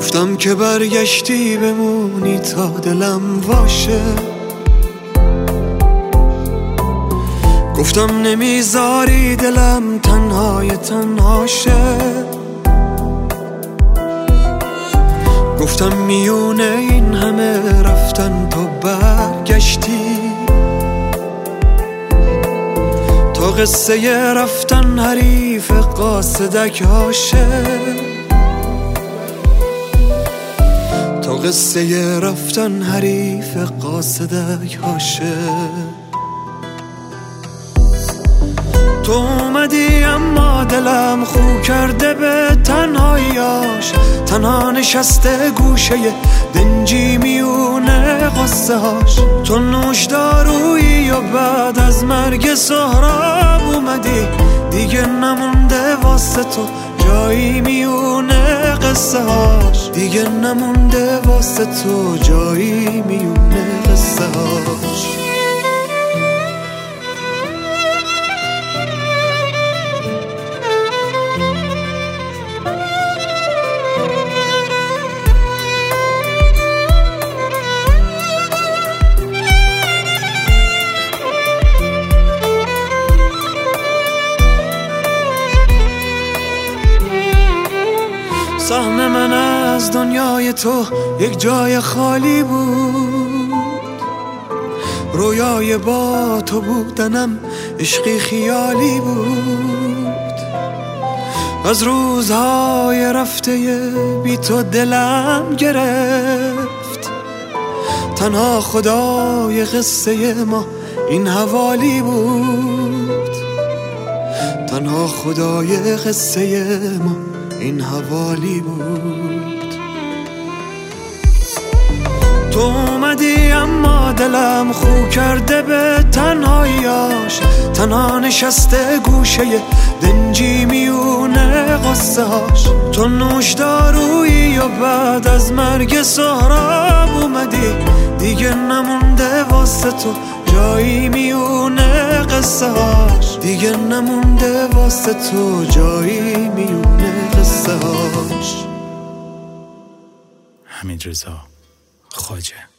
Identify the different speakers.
Speaker 1: گفتم که برگشتی بمونی تا دلم واشه، گفتم نمیذاری دلم تنهای تنهاشه، گفتم میونه این همه رفتن تو برگشتی، تا قصه رفتن حریف قاصدک هاشه، تا قصه رفتن حریف قاصدک هاشه. تو اومدی اما دلم خو کرده به تنهاییاش، تنها نشسته گوشه دنجی میونه قصه هاش. تو نوش دارویی و بعد از مرگ سهراب اومدی، دیگه نمونده واسه تو جایی میونه قصه هاش، دیگه نمونده واسه تو جایی میونه قصه هاش. سهم من از دنیای تو یک جای خالی بود، رویای با تو بودنم عشقی خیالی بود. از روزهای رفته بی تو دلم گرفت، تنها خدای قصه ما این حوالی بود، تنها خدای قصه ما این حوالی بود. تو اومدی اما دلم خو کرده به تنهاییاش، تنها نشسته گوشه دنجی میونه قصه هاش. تو نوش دارویی و بعد از مرگ سهراب اومدی، دیگه نمونده واسه تو جایی میونه قصه هاش، دیگه نمونده واسه تو جایی میونه قصه هاش.
Speaker 2: حمیدرضا خواجه.